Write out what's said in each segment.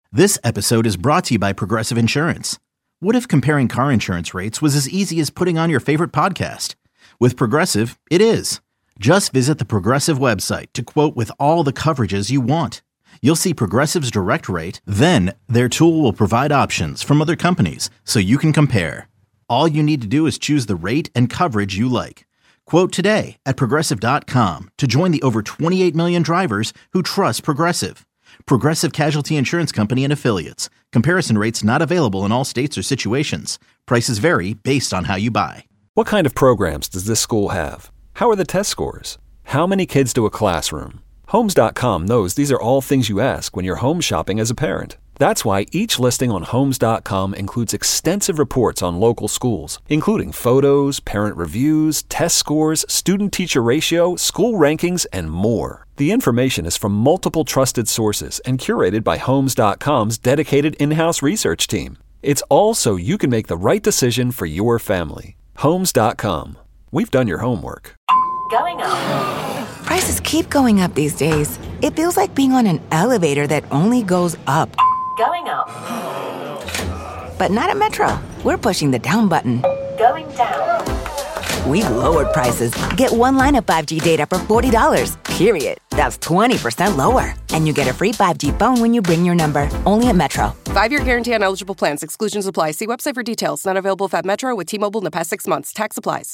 This episode is brought to you by Progressive Insurance. What if comparing car insurance rates was as easy as putting on your favorite podcast? With Progressive, it is. Just visit the Progressive website to quote with all the coverages you want. You'll see Progressive's direct rate, then their tool will provide options from other companies so you can compare. All you need to do is choose the rate and coverage you like. Quote today at Progressive.com to join the over 28 million drivers who trust Progressive. Progressive Casualty Insurance Company and Affiliates. Comparison rates not available in all states or situations. Prices vary based on how you buy. What kind of programs does this school have? How are the test scores? How many kids do a classroom? Homes.com knows these are all things you ask when you're home shopping as a parent. That's why each listing on Homes.com includes extensive reports on local schools, including photos, parent reviews, test scores, student-teacher ratio, school rankings, and more. The information is from multiple trusted sources and curated by Homes.com's dedicated in-house research team. It's all so you can make the right decision for your family. Homes.com. We've done your homework. Going up. Prices keep going up these days. It feels like being on an elevator that only goes up. Going up. But not at Metro. We're pushing the down button. Going down. We've lowered prices. Get one line of 5G data for $40, period. That's 20% lower. And you get a free 5G phone when you bring your number. Only at Metro. 5-year guarantee on eligible plans. Exclusions apply. See website for details. Not available at Metro with T-Mobile in the past 6 months. Tax applies.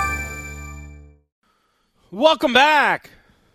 Welcome back.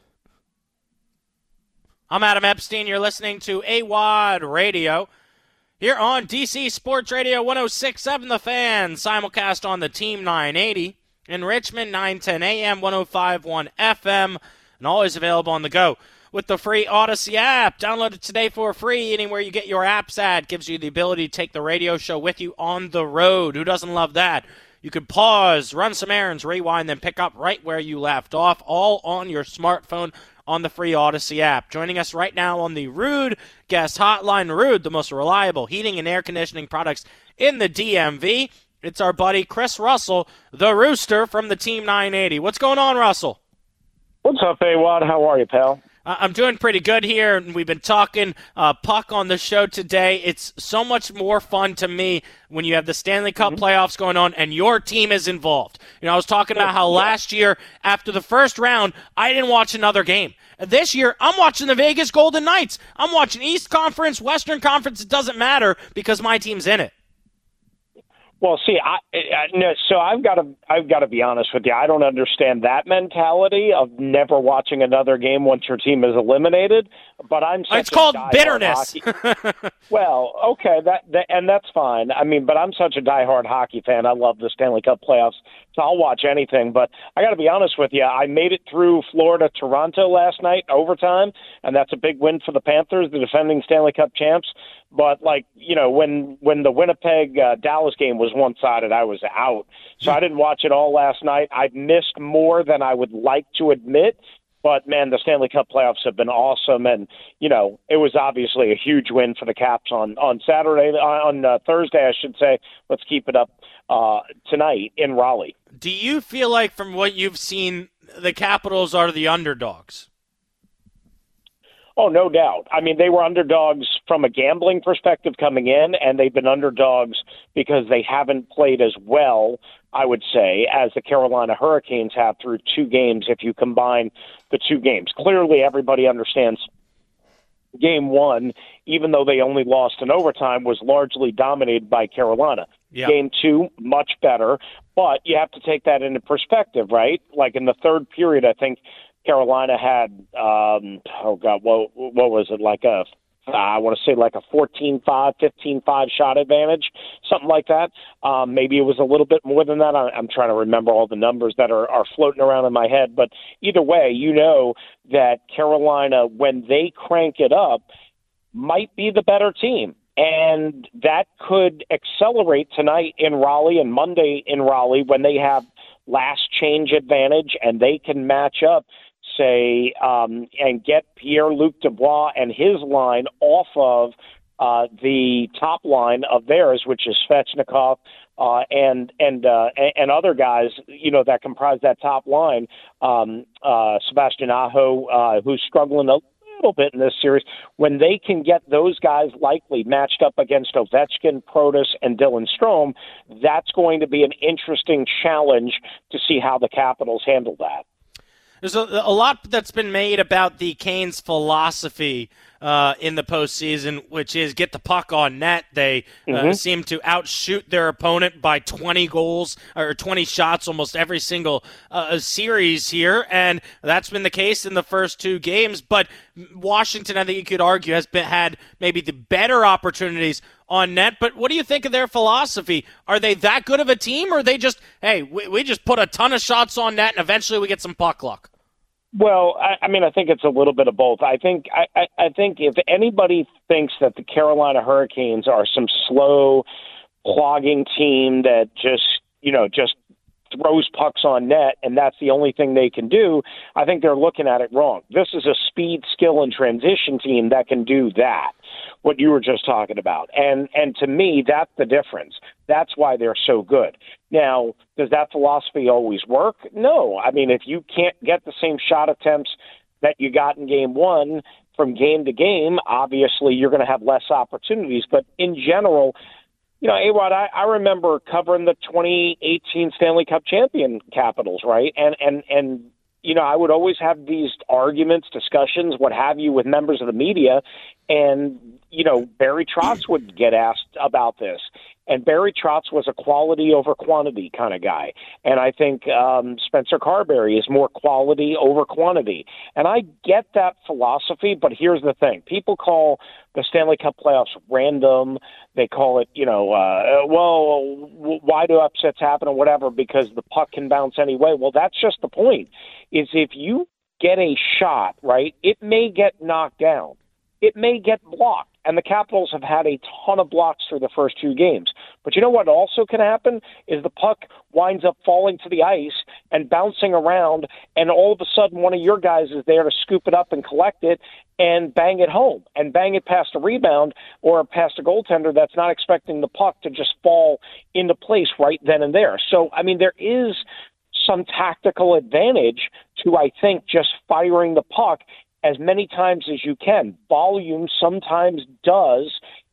I'm Adam Epstein. You're listening to AWOD Radio here on DC Sports Radio 106.7 The Fan, simulcast on the Team 980 in Richmond, 910 AM, 105.1 FM, and always available on the go with the free Odyssey app. Download it today for free anywhere you get your apps at. Gives you the ability to take the radio show with you on the road. Who doesn't love that? You could pause, run some errands, rewind, then pick up right where you left off, all on your smartphone on the free Odyssey app. Joining us right now on the Ruud Guest Hotline. Ruud, the most reliable heating and air conditioning products in the DMV. It's our buddy Chris Russell, the Rooster from the Team 980. What's going on, Russell? What's up, AWOD? How are you, pal? I'm doing pretty good here, and we've been talking puck on the show today. It's so much more fun to me when you have the Stanley Cup playoffs going on and your team is involved. You know, I was talking about how last year, after the first round, I didn't watch another game. This year, I'm watching the Vegas Golden Knights. I'm watching East Conference, Western Conference. It doesn't matter because my team's in it. Well, see, so I've got to be honest with you. I don't understand that mentality of never watching another game once your team is eliminated. But it's called bitterness. Well, okay, and that's fine. I mean, but I'm such a diehard hockey fan. I love the Stanley Cup playoffs, so I'll watch anything. But I got to be honest with you. I made it through Florida-Toronto last night, overtime, and that's a big win for the Panthers, the defending Stanley Cup champs. But, like, you know, when the Winnipeg-Dallas game was one-sided, I was out. So I didn't watch it all last night. I've missed more than I would like to admit. But, man, the Stanley Cup playoffs have been awesome. And, you know, it was obviously a huge win for the Caps on Thursday, I should say. Let's keep it up tonight in Raleigh. Do you feel like, from what you've seen, the Capitals are the underdogs? Oh, no doubt. I mean, they were underdogs from a gambling perspective coming in, and they've been underdogs because they haven't played as well, I would say, as the Carolina Hurricanes have through two games if you combine the two games. Clearly, everybody understands Game 1, even though they only lost in overtime, was largely dominated by Carolina. Yeah. Game 2, much better, but you have to take that into perspective, right? Like in the third period, I think Carolina had, what was it, like I want to say like a 14-5, 15-5 shot advantage, something like that. Maybe it was a little bit more than that. I'm trying to remember all the numbers that are floating around in my head. But either way, you know that Carolina, when they crank it up, might be the better team. And that could accelerate tonight in Raleigh and Monday in Raleigh when they have last change advantage and they can match up, say, and get Pierre-Luc Dubois and his line off of the top line of theirs, which is Svechnikov and other guys, you know, that comprise that top line. Sebastian Aho, who's struggling little bit in this series, when they can get those guys likely matched up against Ovechkin, Protas, and Dylan Strome, that's going to be an interesting challenge to see how the Capitals handle that. There's a lot that's been made about the Canes' philosophy in the postseason, which is get the puck on net. They seem to outshoot their opponent by 20 goals or 20 shots almost every single series here, and that's been the case in the first two games. But Washington, I think you could argue, has had maybe the better opportunities on net. But what do you think of their philosophy? Are they that good of a team, or are they just, hey, we just put a ton of shots on net and eventually we get some puck luck? Well, I mean, I think it's a little bit of both. I think if anybody thinks that the Carolina Hurricanes are some slow, clogging team that just throws pucks on net and that's the only thing they can do, I think they're looking at it wrong. This is a speed, skill, and transition team that can do that, what you were just talking about. And to me, that's the difference. That's why they're so good. Now, does that philosophy always work? No. I mean, if you can't get the same shot attempts that you got in game one from game to game, obviously you're going to have less opportunities. But in general, A-Rod, I remember covering the 2018 Stanley Cup champion Capitals, right? And I would always have these arguments, discussions, what have you, with members of the media. And, Barry Trotz would get asked about this. And Barry Trotz was a quality over quantity kind of guy. And I think Spencer Carberry is more quality over quantity. And I get that philosophy, but here's the thing. People call the Stanley Cup playoffs random. They call it, why do upsets happen or whatever, because the puck can bounce anyway. Well, that's just the point, is if you get a shot, right, it may get knocked down. It may get blocked. And the Capitals have had a ton of blocks through the first two games. But you know what also can happen is the puck winds up falling to the ice and bouncing around, and all of a sudden one of your guys is there to scoop it up and collect it and bang it home and bang it past a rebound or past a goaltender that's not expecting the puck to just fall into place right then and there. So, I mean, there is some tactical advantage to, I think, just firing the puck as many times as you can. Volume sometimes does,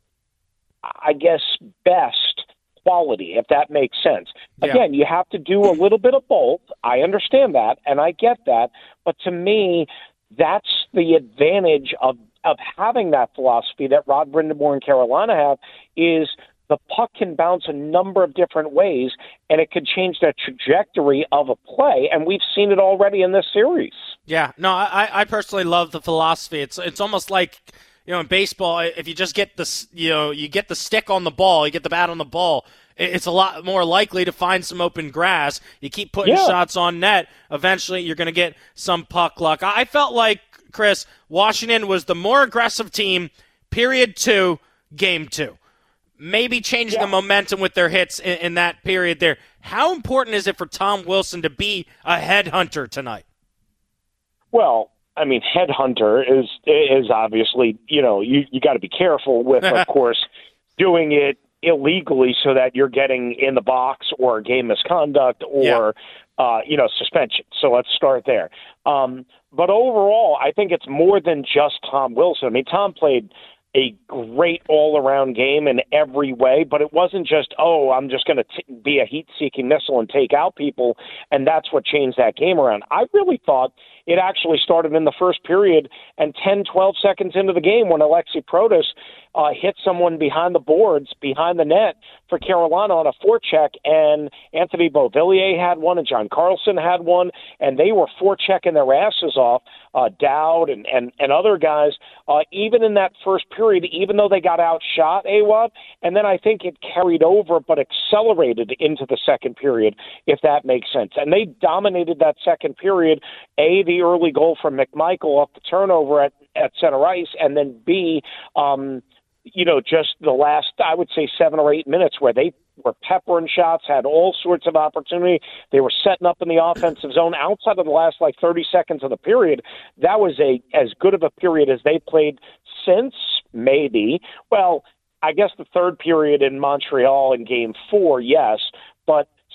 I guess, best quality, if that makes sense. Yeah. Again, you have to do a little bit of both. I understand that, and I get that. But to me, that's the advantage of having that philosophy that Rod Brind'Amour and Carolina have, is the puck can bounce a number of different ways, and it could change the trajectory of a play, and we've seen it already in this series. Yeah, no, I personally love the philosophy. It's almost like, in baseball, if you just get you get the stick on the ball, you get the bat on the ball, it's a lot more likely to find some open grass. You keep putting shots on net, eventually you're going to get some puck luck. I felt like, Chris, Washington was the more aggressive team, period 2, game 2. Maybe changing the momentum with their hits in that period there. How important is it for Tom Wilson to be a headhunter tonight? Well, I mean, headhunter is obviously, you got to be careful with, of course, doing it illegally so that you're getting in the box or game misconduct or, suspension. So let's start there. But overall, I think it's more than just Tom Wilson. I mean, Tom played a great all-around game in every way, but it wasn't just, I'm just going to be a heat-seeking missile and take out people, and that's what changed that game around. I really thought it actually started in the first period, and 10, 12 seconds into the game when Alexi Protas hit someone behind the boards, behind the net for Carolina on a forecheck, and Anthony Beauvillier had one, and John Carlson had one, and they were forechecking their asses off, Dowd and other guys, even in that first period, even though they got outshot, A-Wad, and then I think it carried over but accelerated into the second period, if that makes sense. And they dominated that second period, A, the early goal from McMichael off the turnover at center ice, and then B, just the last, I would say, 7 or 8 minutes where they were peppering shots, had all sorts of opportunity. They were setting up in the offensive zone outside of the last 30 seconds of the period. That was as good of a period as they played since, maybe. Well, I guess the third period in Montreal in Game 4, yes, but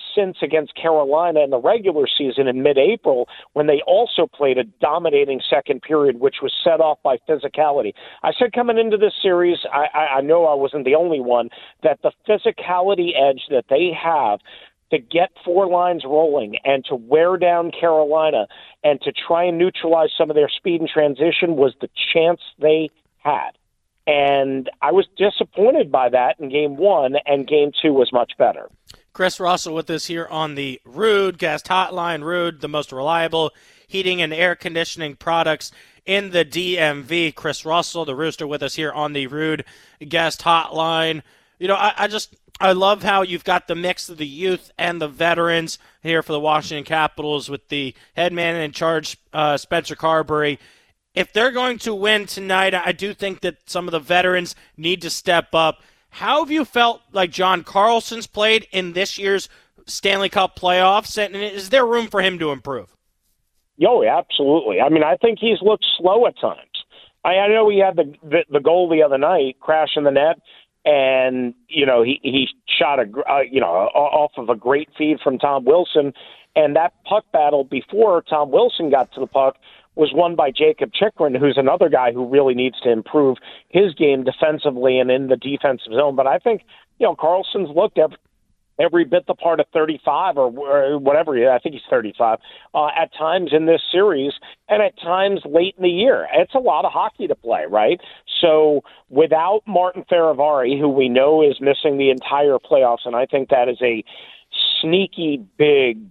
since against Carolina in the regular season in mid-April when they also played a dominating second period, which was set off by physicality. I said coming into this series, I know I wasn't the only one, that the physicality edge that they have to get four lines rolling and to wear down Carolina and to try and neutralize some of their speed and transition was the chance they had. And I was disappointed by that in Game 1, and Game 2 was much better. Chris Russell with us here on the Ruud Guest Hotline. Ruud, the most reliable heating and air conditioning products in the DMV. Chris Russell, the Rooster, with us here on the Ruud Guest Hotline. You know, I love how you've got the mix of the youth and the veterans here for the Washington Capitals with the head man in charge, Spencer Carberry. If they're going to win tonight, I do think that some of the veterans need to step up. How have you felt like John Carlson's played in this year's Stanley Cup playoffs, and is there room for him to improve? Oh, absolutely. I mean, I think he's looked slow at times. I know he had the goal the other night, crash in the net, and he shot off of a great feed from Tom Wilson, and that puck battle before Tom Wilson got to the puck was won by Jacob Chychrun, who's another guy who really needs to improve his game defensively and in the defensive zone. But I think, Carlson's looked every bit the part of 35 or whatever. I think he's 35 at times in this series and at times late in the year. It's a lot of hockey to play, right? So without Martin Fehérváry, who we know is missing the entire playoffs, and I think that is a sneaky big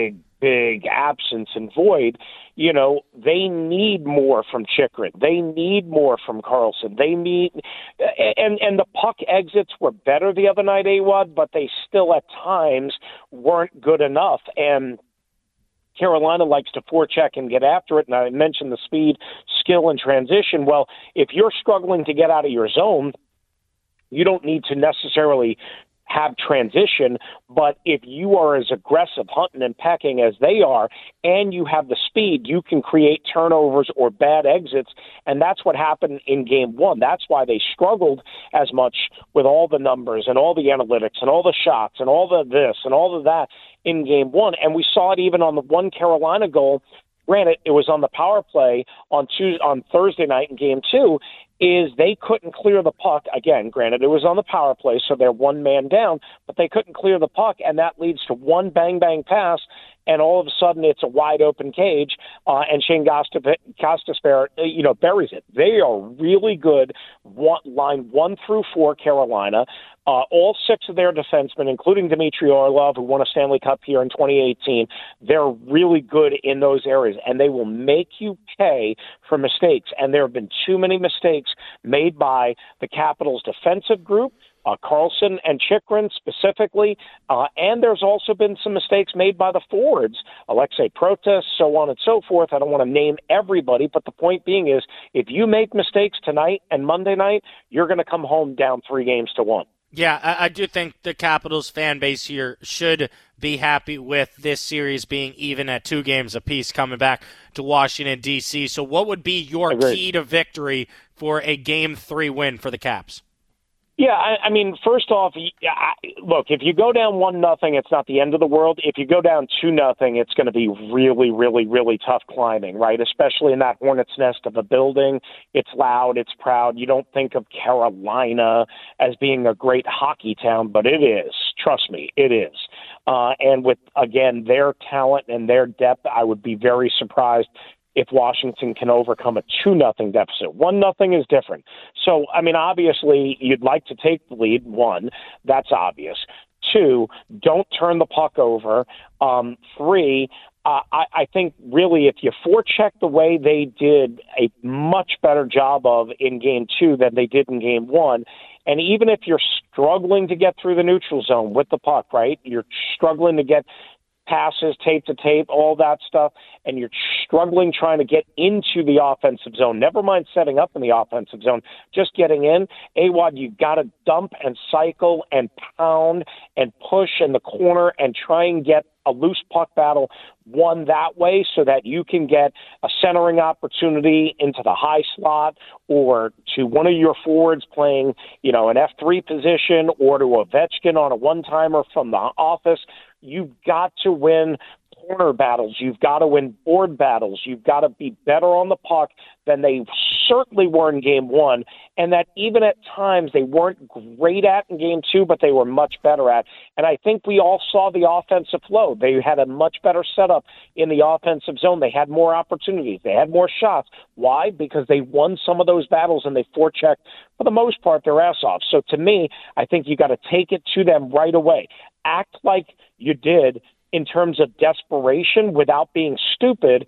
absence and void, they need more from Chychrun. They need more from Carlson. They need, and the puck exits were better the other night, Awad, but they still at times weren't good enough. And Carolina likes to forecheck and get after it. And I mentioned the speed, skill, and transition. Well, if you're struggling to get out of your zone, you don't need to necessarily have transition, but if you are as aggressive hunting and pecking as they are, and you have the speed, you can create turnovers or bad exits, and that's what happened in Game 1. That's why they struggled as much with all the numbers and all the analytics and all the shots and all the this and all of that in Game 1, and we saw it even on the one Carolina goal. Granted, it was on the power play on Thursday night in Game 2, is they couldn't clear the puck. Again, granted, it was on the power play, so they're one man down, but they couldn't clear the puck, and that leads to one bang-bang pass, and all of a sudden it's a wide-open cage, and Shane Gostisbehere, buries it. They are really good, line 1 through 4, Carolina. All 6 of their defensemen, including Dmitry Orlov, who won a Stanley Cup here in 2018, they're really good in those areas, and they will make you pay for mistakes. And there have been too many mistakes made by the Capitals' defensive group, Carlson and Chychrun specifically, and there's also been some mistakes made by the forwards, Alexei Protas, so on and so forth. I don't want to name everybody, but the point being is if you make mistakes tonight and Monday night, you're going to come home down 3-1. Yeah, I do think the Capitals fan base here should be happy with this series being even at 2 games apiece coming back to Washington, D.C. So what would be your key to victory for a Game 3 win for the Caps? Yeah, I mean, first off, look, if you go down 1-0, it's not the end of the world. If you go down 2-0, it's going to be really, really, really tough climbing, right? Especially in that hornet's nest of a building. It's loud, it's proud. You don't think of Carolina as being a great hockey town, but it is. Trust me, it is. And with, again, their talent and their depth, I would be very surprised if Washington can overcome a 2-0 deficit. 1-0 is different. So, I mean, obviously, you'd like to take the lead, 1. That's obvious. 2, don't turn the puck over. 3, I think really if you forecheck the way they did a much better job of in Game 2 than they did in Game 1, and even if you're struggling to get through the neutral zone with the puck, right, you're struggling to get passes, tape to tape, all that stuff, and you're struggling trying to get into the offensive zone, never mind setting up in the offensive zone, just getting in, Awad, you got to dump and cycle and pound and push in the corner and try and get a loose puck battle won that way so that you can get a centering opportunity into the high slot or to one of your forwards playing, an F3 position or to Ovechkin on a one-timer from the office. You've got to win corner battles. You've got to win board battles. You've got to be better on the puck than they certainly were in game one, and that even at times they weren't great at in game two, but they were much better at. And I think we all saw the offensive flow. They had a much better setup in the offensive zone. They had more opportunities. They had more shots. Why? Because they won some of those battles and they forechecked, for the most part, their ass off. So to me, I think you got to take it to them right away. Act like you did in terms of desperation without being stupid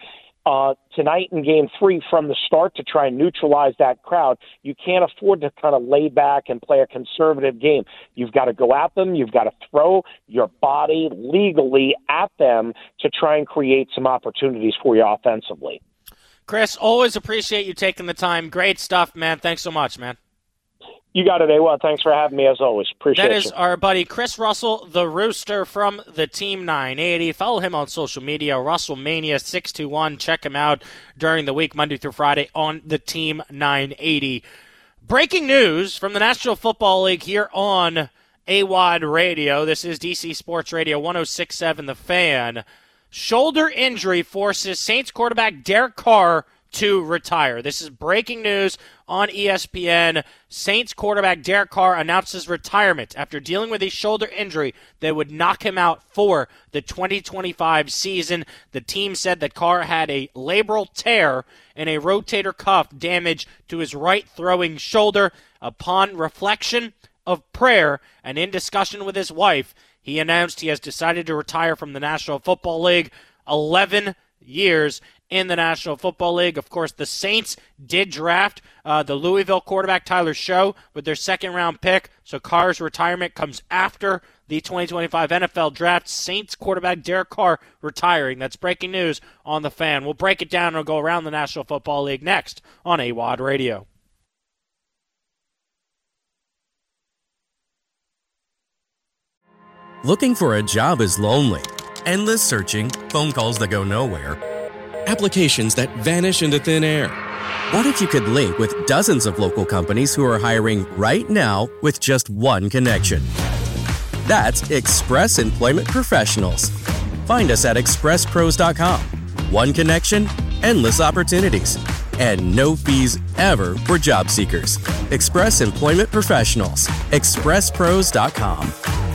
tonight in game three from the start to try and neutralize that crowd. You can't afford to kind of lay back and play a conservative game. You've got to go at them. You've got to throw your body legally at them to try and create some opportunities for you offensively. Chris, always appreciate you taking the time. Great stuff, man. Thanks so much, man. You got it, A-Wad. Thanks for having me, as always. Appreciate it. That is our buddy Chris Russell, the Rooster from the Team 980. Follow him on social media, RussellMania621. Check him out during the week, Monday through Friday, on the Team 980. Breaking news from the National Football League here on AWOD Radio. This is DC Sports Radio 106.7 The Fan. Shoulder injury forces Saints quarterback Derek Carr to retire. This is breaking news on ESPN. Saints quarterback Derek Carr announces retirement after dealing with a shoulder injury that would knock him out for the 2025 season. The team said that Carr had a labral tear and a rotator cuff damage to his right throwing shoulder. Upon reflection of prayer and in discussion with his wife, he announced he has decided to retire from the National Football League. 11 years in the National Football League. Of course, the Saints did draft the Louisville quarterback Tyler Show with their second-round pick, so Carr's retirement comes after the 2025 NFL Draft. Saints quarterback Derek Carr retiring. That's breaking news on The Fan. We'll break it down and we'll go around the National Football League next on AWOD Radio. Looking for a job is lonely. Endless searching, phone calls that go nowhere, applications that vanish into thin air. What if you could link with dozens of local companies who are hiring right now with just one connection? That's Express Employment Professionals. Find us at expresspros.com. One connection, endless opportunities, and no fees ever for job seekers. Express Employment Professionals. expresspros.com.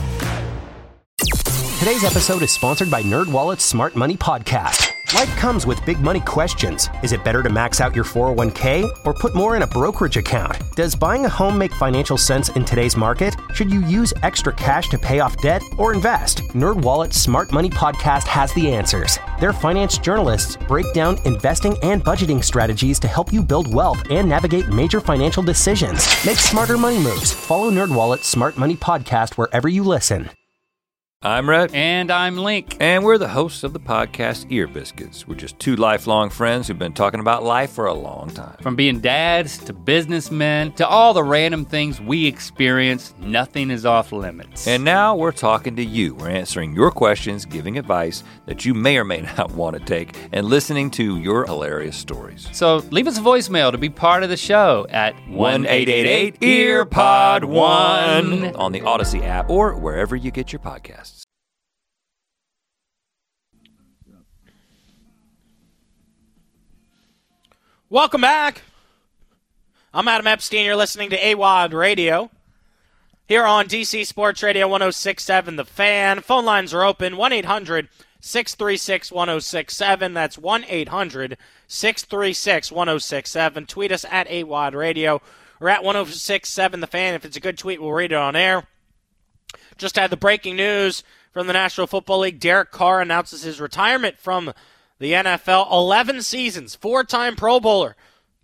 Today's episode is sponsored by NerdWallet's Smart Money Podcast. Life comes with big money questions. Is it better to max out your 401k or put more in a brokerage account? Does buying a home make financial sense in today's market? Should you use extra cash to pay off debt or invest? NerdWallet's Smart Money Podcast has the answers. Their finance journalists break down investing and budgeting strategies to help you build wealth and navigate major financial decisions. Make smarter money moves. Follow NerdWallet's Smart Money Podcast wherever you listen. I'm Rhett. And I'm Link. And we're the hosts of the podcast Ear Biscuits. We're just two lifelong friends who've been talking about life for a long time. From being dads to businessmen to all the random things we experience, nothing is off limits. And now we're talking to you. We're answering your questions, giving advice that you may or may not want to take, and listening to your hilarious stories. So leave us a voicemail to be part of the show at 1-888-EARPOD-1 on the Odyssey app or wherever you get your podcasts. Welcome back. I'm Adam Epstein. You're listening to AWOD Radio here on DC Sports Radio 106.7 The Fan. Phone lines are open, 1-800-636-1067. That's 1-800-636-1067. Tweet us at AWOD Radio or at 106.7 The Fan. If it's a good tweet, we'll read it on air. Just had the breaking news from the National Football League. Derek Carr announces his retirement from the NFL. 11 seasons, 4-time Pro Bowler,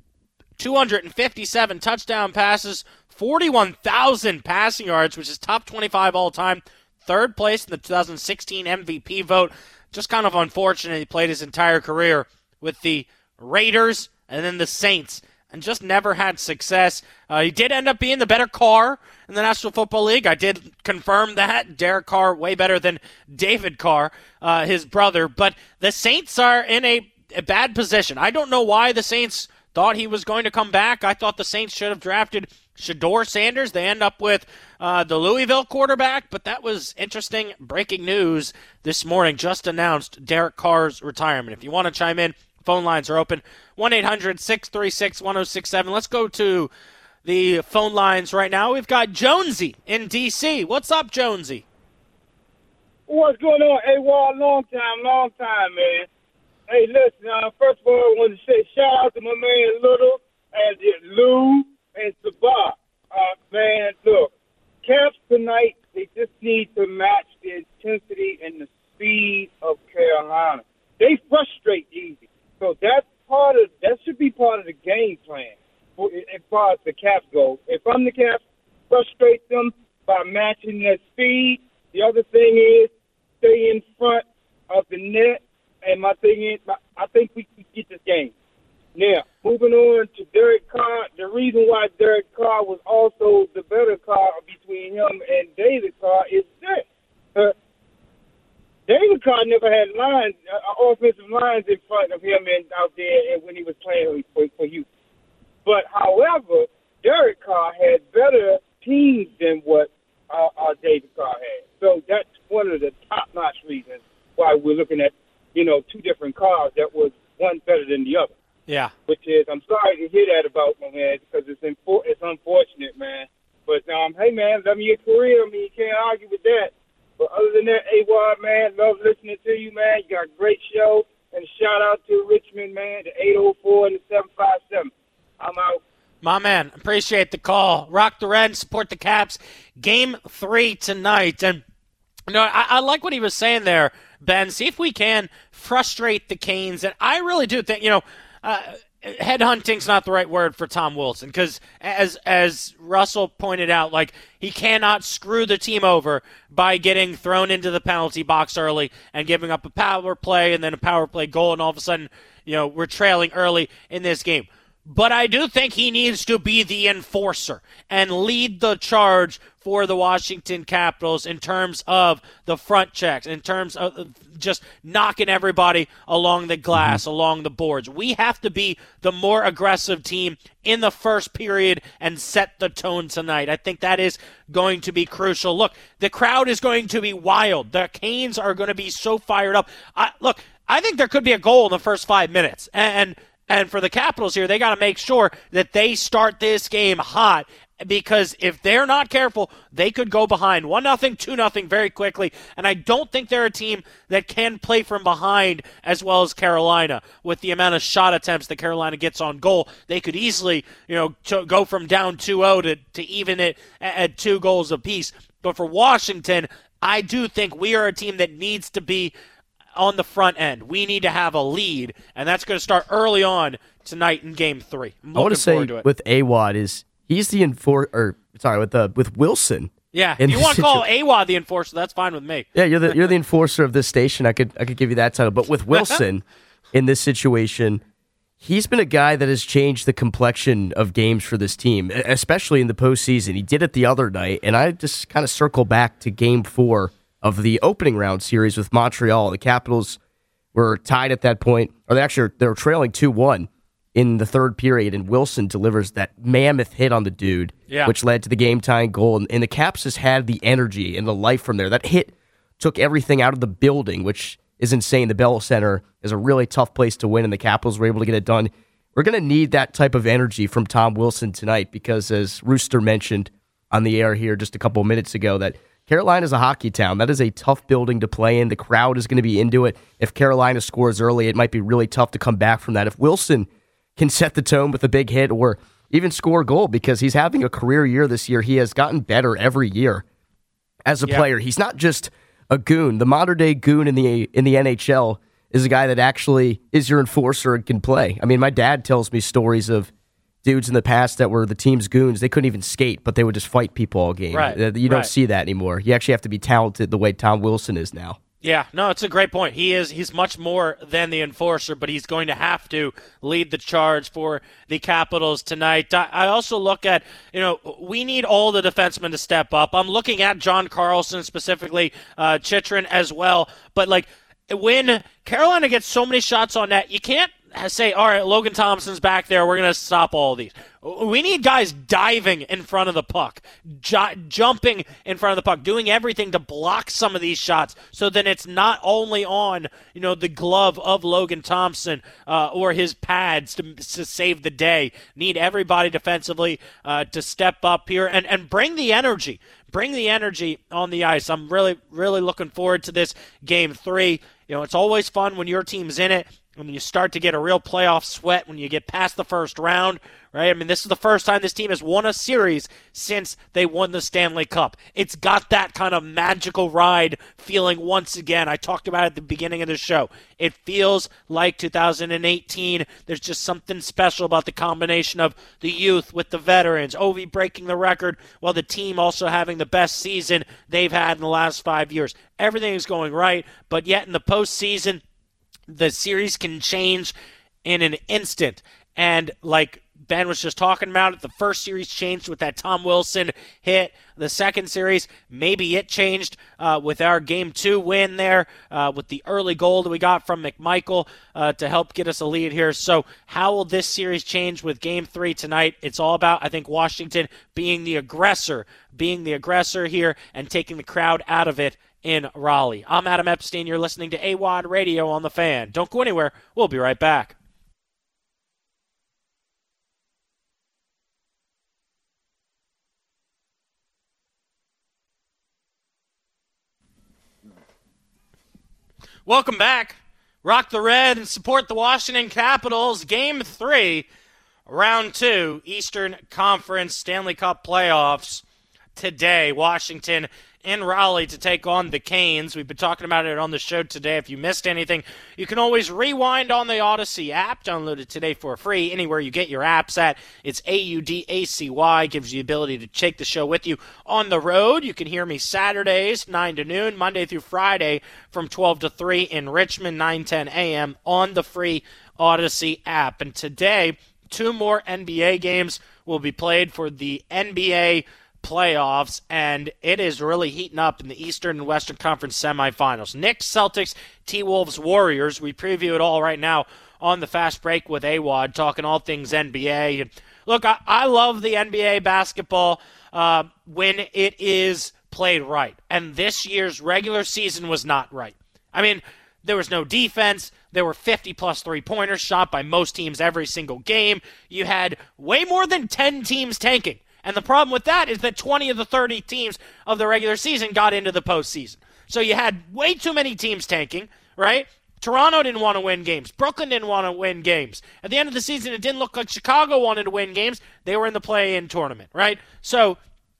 257 touchdown passes, 41,000 passing yards, which is top 25 all time, third place in the 2016 MVP vote. Just kind of unfortunate he played his entire career with the Raiders and then the Saints and just never had success. He did end up being the better Carr in the National Football League. I did confirm that. Derek Carr way better than David Carr, his brother. But the Saints are in a bad position. I don't know why the Saints thought he was going to come back. I thought the Saints should have drafted Shedeur Sanders. They end up with the Louisville quarterback, but that was interesting breaking news this morning. Just announced Derek Carr's retirement. If you want to chime in, phone lines are open. 1-800-636-1067. Let's go to the phone lines right now. We've got Jonesy in D.C. What's up, Jonesy? What's going on? Hey, Wall, long time, man. Hey, listen, first of all, I want to say shout out to my man Little and Lou and Sabah. Man, look, Caps tonight, they just need to match the intensity and the speed of Carolina. They frustrate easy. So that should be part of the game plan as far as the Caps go. If I'm the Caps, frustrate them by matching their speed. The other thing is stay in front of the net. And my thing is, I think we can get this game. Now, moving on to Derek Carr, the reason why Derek Carr was also the better Carr between him and David Carr is this. David Carr never had offensive lines in front of him and out there when he was playing for Houston. But, however, Derek Carr had better teams than what David Carr had. So that's one of the top-notch reasons why we're looking at, two different cars that was one better than the other. Yeah. Which is, I'm sorry to hear that about my man because it's unfortunate, man. But, hey, man, love me your career. I mean, you can't argue with that. But other than that, A-Wad, man, love listening to you, man. You got a great show. And shout out to Richmond, man, the 804 and the 757. I'm out. My man, appreciate the call. Rock the Red, support the Caps. Game 3 tonight. And, I like what he was saying there, Ben. See if we can frustrate the Canes. And I really do think, headhunting's not the right word for Tom Wilson because, as Russell pointed out, he cannot screw the team over by getting thrown into the penalty box early and giving up a power play and then a power play goal, and all of a sudden, we're trailing early in this game. But I do think he needs to be the enforcer and lead the charge for the Washington Capitals in terms of the front checks, in terms of just knocking everybody along the glass, along the boards. We have to be the more aggressive team in the first period and set the tone tonight. I think that is going to be crucial. Look, the crowd is going to be wild. The Canes are going to be so fired up. I think there could be a goal in the first 5 minutes. And for the Capitals here, they got to make sure that they start this game hot because if they're not careful, they could go behind 1-0, 2-0 very quickly. And I don't think they're a team that can play from behind as well as Carolina. With the amount of shot attempts that Carolina gets on goal, they could easily, go from down 2-0 to even it at 2 goals apiece. But for Washington, I do think we are a team that needs to be on the front end. We need to have a lead, and that's going to start early on tonight in Game 3. I want to say with A-Wad is he's the with Wilson. Yeah, if you want to call A-Wad the enforcer, that's fine with me. Yeah, you're the enforcer of this station. I could give you that title. But with Wilson in this situation, he's been a guy that has changed the complexion of games for this team, especially in the postseason. He did it the other night, and I just kind of circle back to Game 4 of the opening round series with Montreal. The Capitals were tied at that point, or they were trailing 2-1 in the third period, and Wilson delivers that mammoth hit on the dude, which led to the game-tying goal. And the Caps just had the energy and the life from there. That hit took everything out of the building, which is insane. The Bell Center is a really tough place to win, and the Capitals were able to get it done. We're going to need that type of energy from Tom Wilson tonight because, as Rooster mentioned on the air here just a couple of minutes ago, that Carolina is a hockey town. That is a tough building to play in. The crowd is going to be into it. If Carolina scores early, it might be really tough to come back from that. If Wilson can set the tone with a big hit or even score a goal, because he's having a career year this year, he has gotten better every year as a player. He's not just a goon. The modern-day goon in the NHL is a guy that actually is your enforcer and can play. I mean, my dad tells me stories of dudes in the past that were the team's goons. They couldn't even skate, but they would just fight people all game. Right. You don't see that anymore. You actually have to be talented the way Tom Wilson is now. Yeah, no, it's a great point. He's much more than the enforcer, but he's going to have to lead the charge for the Capitals tonight. I also look at, we need all the defensemen to step up. I'm looking at John Carlson specifically, Chychrun as well. But, when Carolina gets so many shots on net, you can't say, all right, Logan Thompson's back there, we're going to stop all of these. We need guys diving in front of the puck, jumping in front of the puck, doing everything to block some of these shots so that it's not only on, the glove of Logan Thompson or his pads to save the day. Need everybody defensively to step up here and bring the energy. Bring the energy on the ice. I'm really, really looking forward to this Game 3. It's always fun when your team's in it, when you start to get a real playoff sweat, when you get past the first round, right? I mean, this is the first time this team has won a series since they won the Stanley Cup. It's got that kind of magical ride feeling once again. I talked about it at the beginning of the show. It feels like 2018. There's just something special about the combination of the youth with the veterans, Ovi breaking the record while the team also having the best season they've had in the last 5 years. Everything is going right, but yet in the postseason, the series can change in an instant. And like Ben was just talking about it, the first series changed with that Tom Wilson hit. The second series, maybe it changed with our Game 2 win there, with the early goal that we got from McMichael to help get us a lead here. So how will this series change with Game 3 tonight? It's all about, I think, Washington being the aggressor here and taking the crowd out of it in Raleigh. I'm Adam Epstein. You're listening to AWOD Radio on The Fan. Don't go anywhere. We'll be right back. Welcome back. Rock the red and support the Washington Capitals. Game 3, Round 2, Eastern Conference Stanley Cup playoffs. Today, Washington in Raleigh to take on the Canes. We've been talking about it on the show today. If you missed anything, you can always rewind on the Odyssey app. Download it today for free anywhere you get your apps at. It's AUDACY. Gives you the ability to take the show with you on the road. You can hear me Saturdays, 9 to noon, Monday through Friday from 12 to 3 in Richmond, 9-10 a.m. on the free Odyssey app. And today, 2 more NBA games will be played for the NBA playoffs, and it is really heating up in the Eastern and Western Conference semifinals. Knicks, Celtics, T-Wolves, Warriors. We preview it all right now on the Fast Break with AWOD, talking all things NBA. Look, I love the NBA basketball when it is played right, and this year's regular season was not right. I mean, there was no defense. There were 50-plus three-pointers shot by most teams every single game. You had way more than 10 teams tanking. And the problem with that is that 20 of the 30 teams of the regular season got into the postseason. So you had way too many teams tanking, right? Toronto didn't want to win games. Brooklyn didn't want to win games. At the end of the season, it didn't look like Chicago wanted to win games. They were in the play-in tournament, right? So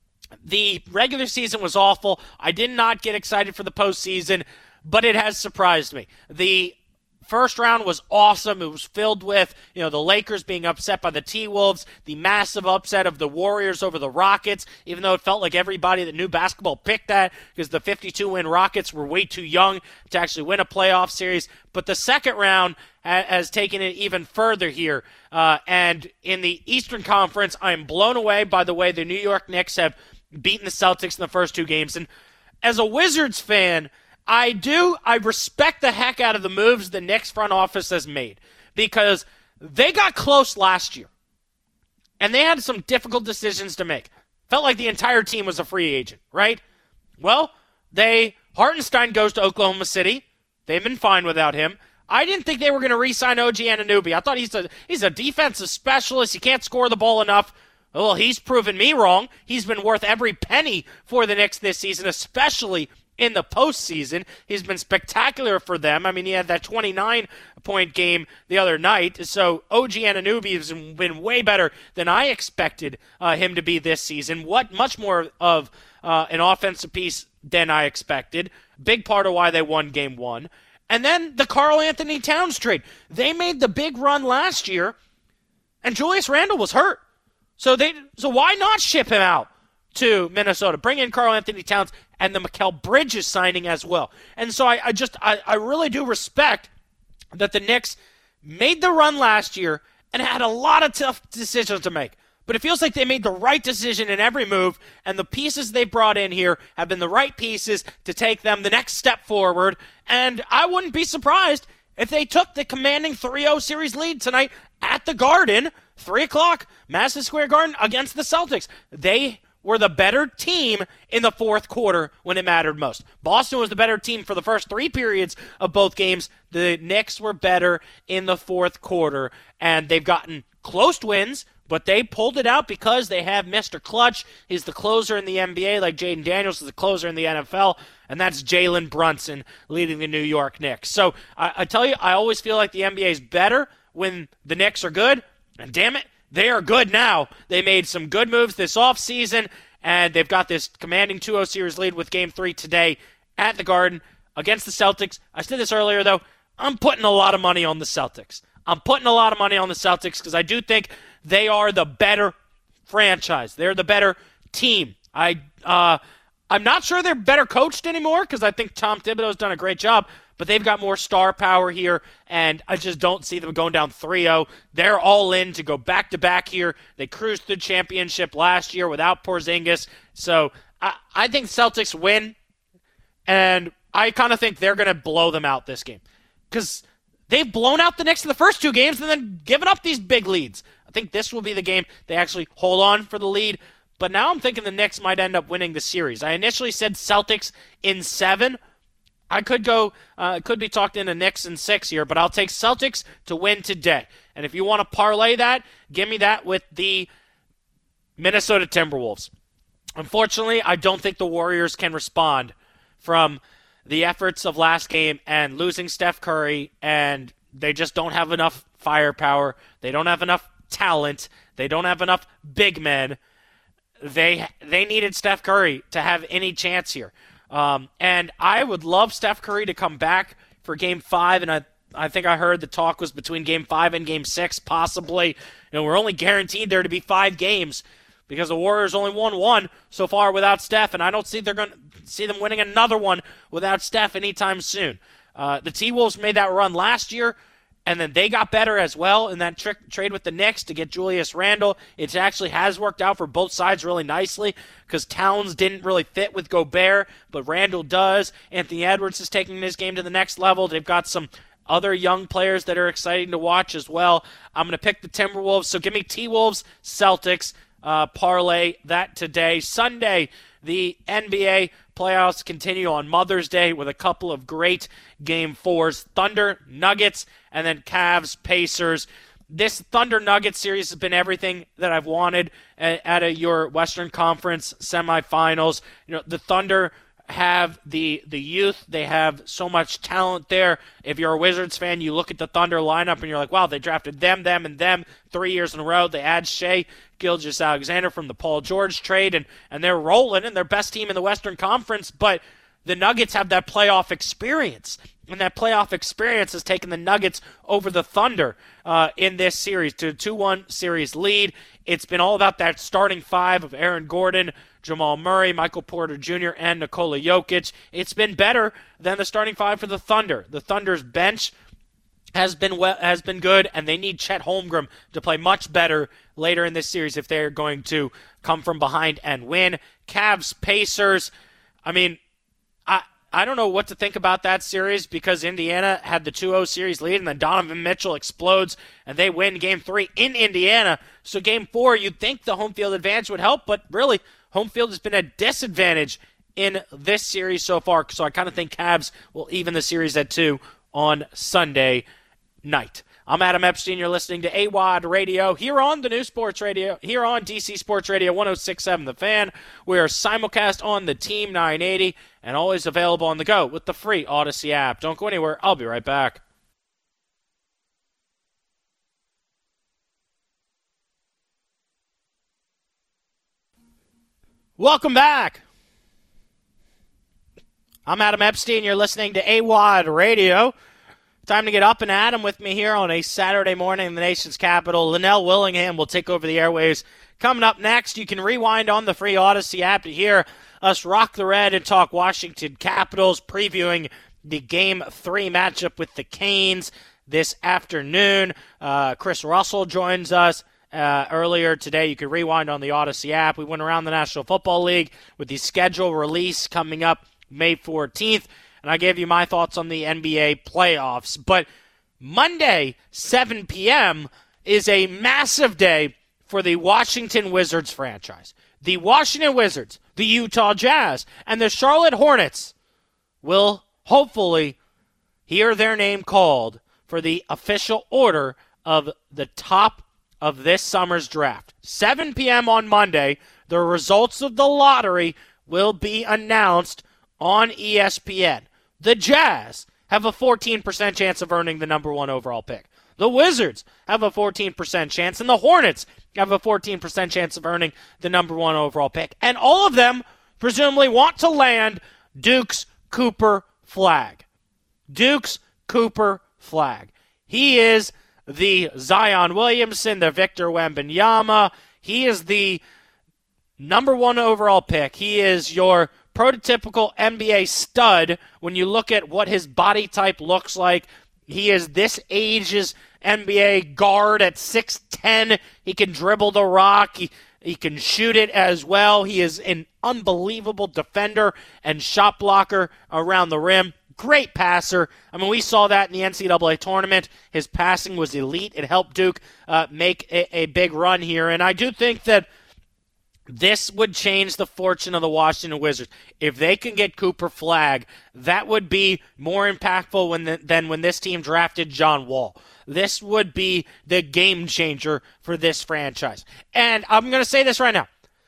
the regular season was awful. I did not get excited for the postseason, but it has surprised me. The first round was awesome. It was filled with, the Lakers being upset by the T-Wolves, the massive upset of the Warriors over the Rockets, even though it felt like everybody that knew basketball picked that because the 52-win Rockets were way too young to actually win a playoff series. But the second round has taken it even further here. And in the Eastern Conference, I'm blown away by the way the New York Knicks have beaten the Celtics in the first 2 games. And as a Wizards fan, I respect the heck out of the moves the Knicks front office has made because they got close last year and they had some difficult decisions to make. Felt like the entire team was a free agent, right? Well, Hartenstein goes to Oklahoma City. They've been fine without him. I didn't think they were going to re-sign OG Anunoby. I thought he's a defensive specialist. He can't score the ball enough. Well, he's proven me wrong. He's been worth every penny for the Knicks this season, especially in the postseason. He's been spectacular for them. I mean, he had that 29-point game the other night. So OG Anunoby has been way better than I expected him to be this season. Much more of an offensive piece than I expected. Big part of why they won Game 1. And then the Karl-Anthony Towns trade. They made the big run last year, and Julius Randle was hurt. So why not ship him out to Minnesota? Bring in Karl-Anthony Towns and the Mikal Bridges signing as well. And so I really do respect that the Knicks made the run last year and had a lot of tough decisions to make. But it feels like they made the right decision in every move, and the pieces they brought in here have been the right pieces to take them the next step forward. And I wouldn't be surprised if they took the commanding 3-0 series lead tonight at the Garden, 3 o'clock, Madison Square Garden against the Celtics. They were the better team in the fourth quarter when it mattered most. Boston was the better team for the first 3 periods of both games. The Knicks were better in the fourth quarter, and they've gotten close wins, but they pulled it out because they have Mr. Clutch. He's the closer in the NBA, like Jaden Daniels is the closer in the NFL, and that's Jalen Brunson leading the New York Knicks. So I tell you, I always feel like the NBA is better when the Knicks are good, and damn it, they are good now. They made some good moves this offseason, and they've got this commanding 2-0 series lead with Game 3 today at the Garden against the Celtics. I said this earlier, though. I'm putting a lot of money on the Celtics. Because I do think they are the better franchise. They're the better team. I'm not sure they're better coached anymore because I think Tom Thibodeau's done a great job, but they've got more star power here, and I just don't see them going down 3-0. They're all in to go back-to-back here. They cruised the championship last year without Porzingis. So I think Celtics win, and I kind of think they're going to blow them out this game because they've blown out the Knicks in the first 2 games and then given up these big leads. I think this will be the game they actually hold on for the lead. But now I'm thinking the Knicks might end up winning the series. I initially said Celtics in 7. I could go, could be talked into Knicks in 6 here, but I'll take Celtics to win today. And if you want to parlay that, give me that with the Minnesota Timberwolves. Unfortunately, I don't think the Warriors can respond from the efforts of last game and losing Steph Curry, and they just don't have enough firepower. They don't have enough talent. They don't have enough big men. They needed Steph Curry to have any chance here. And I would love Steph Curry to come back for Game 5, and I think I heard the talk was between Game 5 and Game 6, possibly. We're only guaranteed there to be 5 games because the Warriors only won 1 so far without Steph, and I don't see they're going to see them winning another one without Steph anytime soon. The T-Wolves made that run last year, and then they got better as well in that trade with the Knicks to get Julius Randle. It actually has worked out for both sides really nicely because Towns didn't really fit with Gobert, but Randle does. Anthony Edwards is taking his game to the next level. They've got some other young players that are exciting to watch as well. I'm going to pick the Timberwolves, so give me T-Wolves, Celtics, parlay that today. Sunday, the NBA playoffs continue on Mother's Day with a couple of great Game 4s. Thunder, Nuggets, and then Cavs, Pacers. This Thunder-Nuggets series has been everything that I've wanted out of your Western Conference semifinals. The Thunder have the youth. They have so much talent there. If you're a Wizards fan, you look at the Thunder lineup and you're like, wow, they drafted them, and them 3 years in a row. They add Shai Gilgeous-Alexander from the Paul George trade, and they're rolling, and they're best team in the Western Conference, but the Nuggets have that playoff experience, and that playoff experience has taken the Nuggets over the Thunder in this series to a 2-1 series lead. It's been all about that starting 5 of Aaron Gordon, Jamal Murray, Michael Porter Jr., and Nikola Jokic. It's been better than the starting 5 for the Thunder. The Thunder's bench has been good, and they need Chet Holmgren to play much better later in this series if they're going to come from behind and win. Cavs, Pacers, I don't know what to think about that series because Indiana had the 2-0 series lead, and then Donovan Mitchell explodes, and they win Game 3 in Indiana. So Game 4, you'd think the home field advantage would help, but really, home field has been a disadvantage in this series so far. So I kind of think Cavs will even the series at 2 on Sunday night. I'm Adam Epstein. You're listening to AWOD Radio here on the new sports radio, here on DC Sports Radio 106.7 The Fan. We are simulcast on the Team 980 and always available on the go with the free Odyssey app. Don't go anywhere. I'll be right back. Welcome back. I'm Adam Epstein. You're listening to AWOD Radio. Time to get up and at 'em with me here on a Saturday morning in the nation's capital. Linnell Willingham will take over the airwaves. Coming up next, you can rewind on the free Odyssey app to hear us rock the red and talk Washington Capitals, previewing the Game 3 matchup with the Canes this afternoon. Chris Russell joins us earlier today. You can rewind on the Odyssey app. We went around the National Football League with the schedule release coming up May 14th. And I gave you my thoughts on the NBA playoffs. But Monday, 7 p.m., is a massive day for the Washington Wizards franchise. The Washington Wizards, the Utah Jazz, and the Charlotte Hornets will hopefully hear their name called for the official order of the top of this summer's draft. 7 p.m. on Monday, the results of the lottery will be announced on ESPN. The Jazz have a 14% chance of earning the number 1 overall pick. The Wizards have a 14% chance, and the Hornets have a 14% chance of earning the number 1 overall pick. And all of them presumably want to land Duke's Cooper Flagg. Duke's Cooper Flagg. He is the Zion Williamson, the Victor Wembanyama. He is the number 1 overall pick. He is your prototypical NBA stud when you look at what his body type looks like. He is this age's NBA guard at 6'10". He can dribble the rock. He can shoot it as well. He is an unbelievable defender and shot blocker around the rim. Great passer. I mean, we saw that in the NCAA tournament. His passing was elite. It helped Duke make a big run here. And I do think that this would change the fortune of the Washington Wizards. If they can get Cooper Flagg, that would be more impactful than when this team drafted John Wall. This would be the game changer for this franchise. And I'm going to say this right now.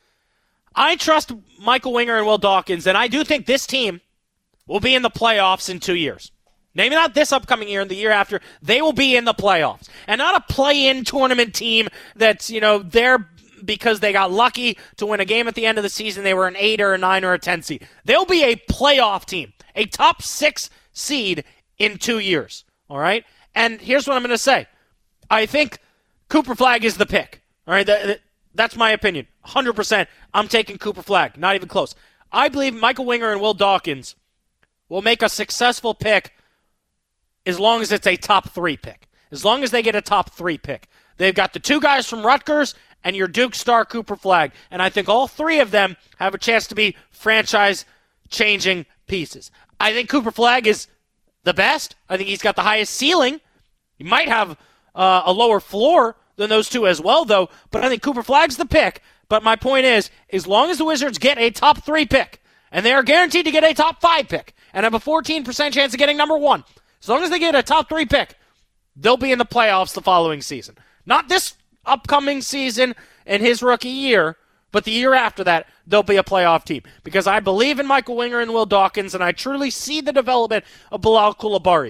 I trust Michael Winger and Will Dawkins, and I do think this team will be in the playoffs in 2 years. Maybe not this upcoming year and the year after. They will be in the playoffs. And not a play-in tournament team that's, there because they got lucky to win a game at the end of the season. They were an 8 or a 9 or a 10 seed. They'll be a playoff team, a top 6 seed in 2 years. All right? And here's what I'm going to say. I think Cooper Flagg is the pick. All right? That's my opinion. 100%. I'm taking Cooper Flagg. Not even close. I believe Michael Winger and Will Dawkins will make a successful pick as long as it's a top 3 pick. As long as they get a top 3 pick. They've got the 2 guys from Rutgers and your Duke star Cooper Flagg. And I think all 3 of them have a chance to be franchise-changing pieces. I think Cooper Flagg is the best. I think he's got the highest ceiling. He might have a lower floor than those 2 as well, though. But I think Cooper Flagg's the pick. But my point is, as long as the Wizards get a top 3 pick, and they are guaranteed to get a top 5 pick, and have a 14% chance of getting number 1, as long as they get a top 3 pick, they'll be in the playoffs the following season. Not this upcoming season and his rookie year, but the year after that, they'll be a playoff team. Because I believe in Michael Winger and Will Dawkins, and I truly see the development of Bilal Coulibaly.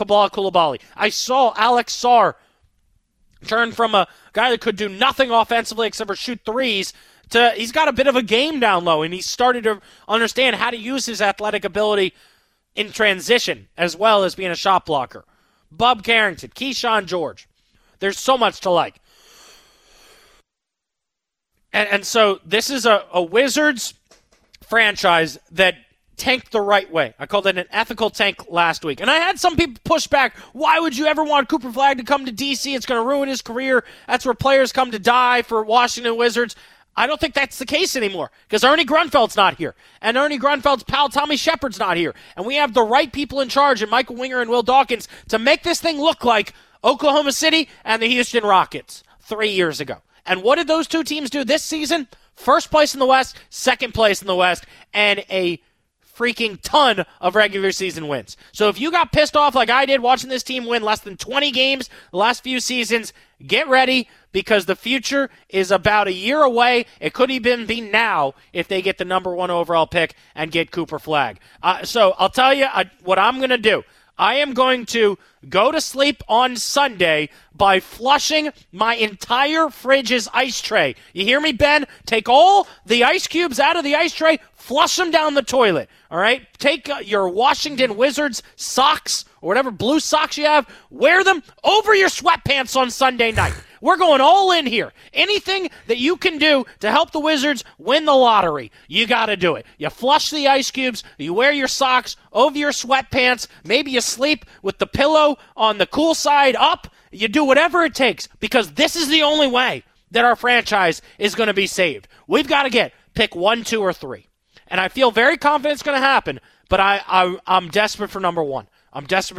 I saw Alex Sarr turn from a guy that could do nothing offensively except for shoot threes to he's got a bit of a game down low, and he's started to understand how to use his athletic ability in transition as well as being a shot blocker. Bub Carrington, Keyshawn George. There's so much to like. And so this is a Wizards franchise that tanked the right way. I called it an ethical tank last week. And I had some people push back. Why would you ever want Cooper Flagg to come to D.C.? It's going to ruin his career. That's where players come to die for Washington Wizards. I don't think that's the case anymore because Ernie Grunfeld's not here. And Ernie Grunfeld's pal Tommy Shepard's not here. And we have the right people in charge in Michael Winger and Will Dawkins to make this thing look like Oklahoma City and the Houston Rockets 3 years ago. And what did those 2 teams do this season? First place in the West, second place in the West, and a freaking ton of regular season wins. So if you got pissed off like I did watching this team win less than 20 games the last few seasons, get ready because the future is about a year away. It could even be now if they get the number 1 overall pick and get Cooper Flagg. So I'll tell you what I'm going to do. I am going to go to sleep on Sunday by flushing my entire fridge's ice tray. You hear me, Ben? Take all the ice cubes out of the ice tray, flush them down the toilet, all right? Take your Washington Wizards socks or whatever blue socks you have, wear them over your sweatpants on Sunday night. We're going all in here. Anything that you can do to help the Wizards win the lottery, you got to do it. You flush the ice cubes, you wear your socks over your sweatpants, maybe you sleep with the pillow on the cool side up. You do whatever it takes because this is the only way that our franchise is going to be saved. We've got to get pick 1, 2, or 3. And I feel very confident it's going to happen, but I'm desperate for number 1. I'm desperate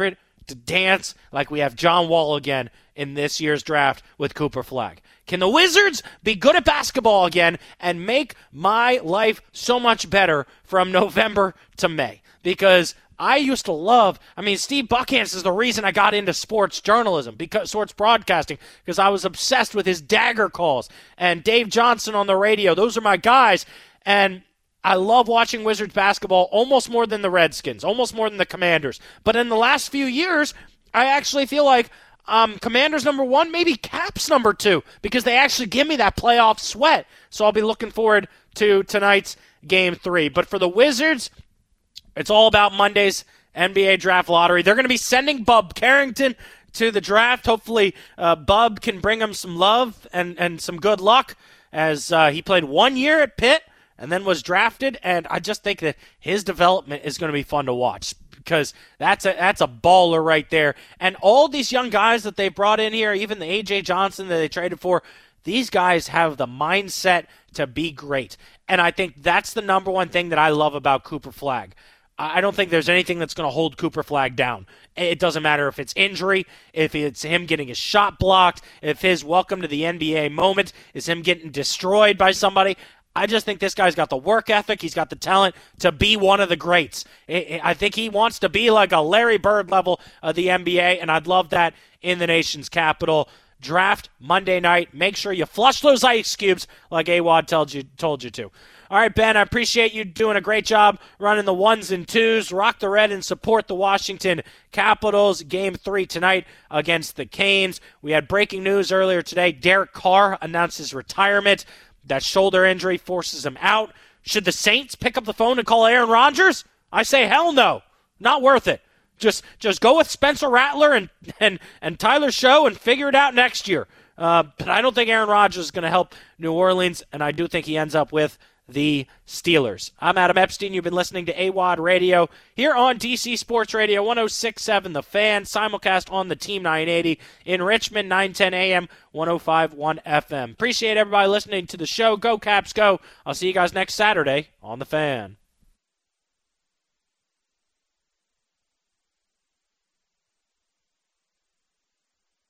to dance like we have John Wall again in this year's draft with Cooper Flagg? Can the Wizards be good at basketball again and make my life so much better from November to May? Because I used to love, Steve Buckhantz is the reason I got into sports journalism, sports broadcasting, because I was obsessed with his dagger calls. And Dave Johnson on the radio, those are my guys. And I love watching Wizards basketball almost more than the Redskins, almost more than the Commanders. But in the last few years, I actually feel like Commanders number 1, maybe Caps number 2, because they actually give me that playoff sweat. So I'll be looking forward to tonight's Game 3. But for the Wizards, it's all about Monday's NBA draft lottery. They're going to be sending Bub Carrington to the draft. Hopefully, Bub can bring him some love and some good luck, as he played 1 year at Pitt and then was drafted. And I just think that his development is going to be fun to watch, because that's a baller right there. And all these young guys that they brought in here, even the A.J. Johnson that they traded for, these guys have the mindset to be great. And I think that's the number one thing that I love about Cooper Flagg. I don't think there's anything that's going to hold Cooper Flagg down. It doesn't matter if it's injury, if it's him getting his shot blocked, if his welcome to the NBA moment is him getting destroyed by somebody. I just think this guy's got the work ethic. He's got the talent to be one of the greats. I think he wants to be like a Larry Bird level of the NBA, and I'd love that in the nation's capital. Draft Monday night. Make sure you flush those ice cubes like AWOD told you to. All right, Ben, I appreciate you doing a great job running the 1s and 2s. Rock the red and support the Washington Capitals. Game 3 tonight against the Canes. We had breaking news earlier today. Derek Carr announced his retirement. That shoulder injury forces him out. Should the Saints pick up the phone and call Aaron Rodgers? I say hell no. Not worth it. Just go with Spencer Rattler and Tyler Show and figure it out next year. But I don't think Aaron Rodgers is going to help New Orleans, and I do think he ends up with the Steelers. I'm Adam Epstein. You've been listening to AWOD Radio here on DC Sports Radio 106.7 The Fan, simulcast on the Team 980 in Richmond, 910 AM, 105.1 FM. Appreciate everybody listening to the show. Go Caps, go. I'll see you guys next Saturday on The Fan.